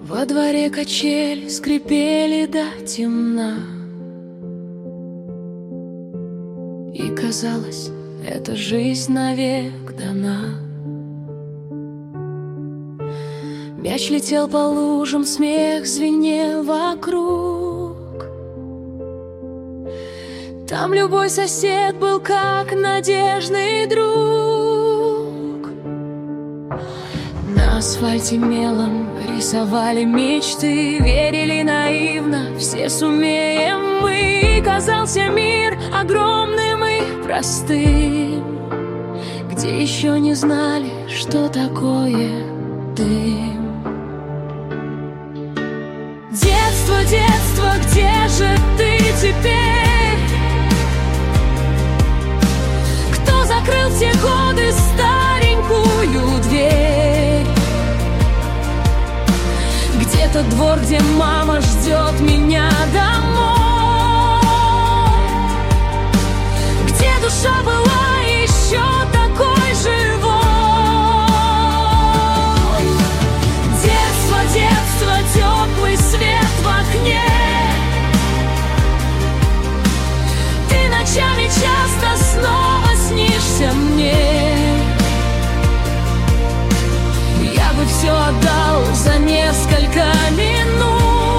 Во дворе качели скрипели до темна, и казалось, эта жизнь навек дана. Мяч летел по лужам, смех звенел вокруг. Там любой сосед был как надежный друг. На асфальте мелом рисовали мечты, верили наивно, все сумеем мы. Казался мир огромным и простым, где еще не знали, что такое дым. Детство, детство, где же ты теперь? Кто закрыл в те годы старенькую дверь? Где-то двор, где мама ждет меня домой, где душа была еще такой живой. Детство, детство, теплый свет в окне. Ты ночами часто снова снишься мне. Я бы все отдал за несколько минут,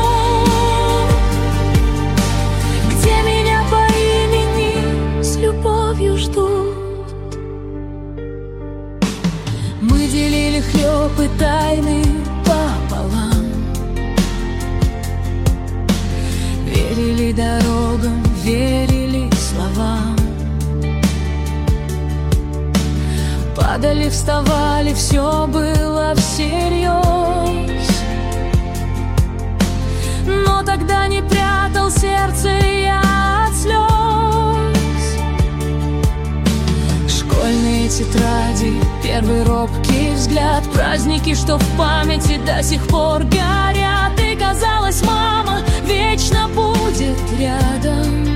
где меня по имени с любовью ждут. Мы делили хлеб и тайны пополам, верили дорогам, верили словам. Падали, вставали, все было всерьез. Но тогда не прятал сердце я от слез. Школьные тетради, первый робкий взгляд, праздники, что в памяти до сих пор горят. И казалось, мама вечно будет рядом.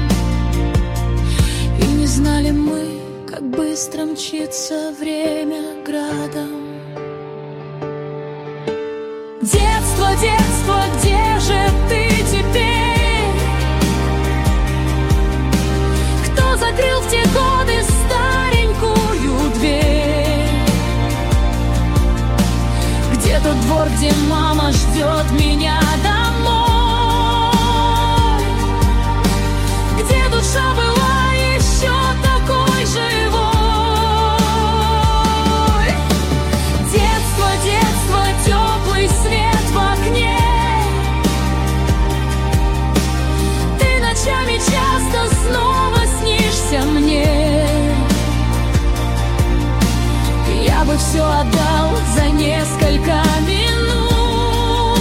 И не знали мы, как быстро мчится время градом. Детство, детство, где же ты теперь? Кто закрыл в те годы старенькую дверь? Где-то двор, где мама ждет меня домой, где душа была еще такой живой. Детство, детство, теплый свет в окне. Ты ночами часто снова снишься мне. Я бы все отдал за несколько минут,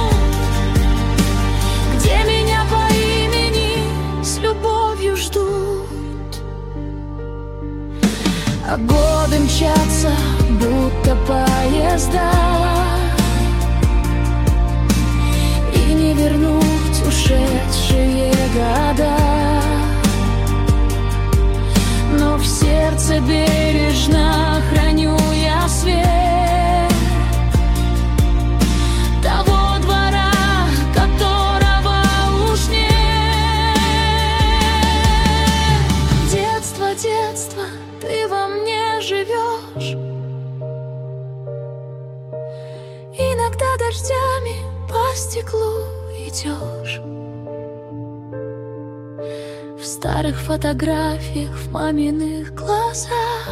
где меня по имени с любовью ждут. А годы мчатся, будто поезда, и не вернуть ушедшие года. Но в сердце бережно храню я свет того двора, которого уж нет. Детство, детство, ты во мне живешь. Иногда дождями по стеклу идешь. В старых фотографиях, в маминых глазах,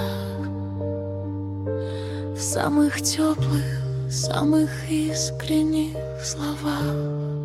в самых теплых, самых искренних словах.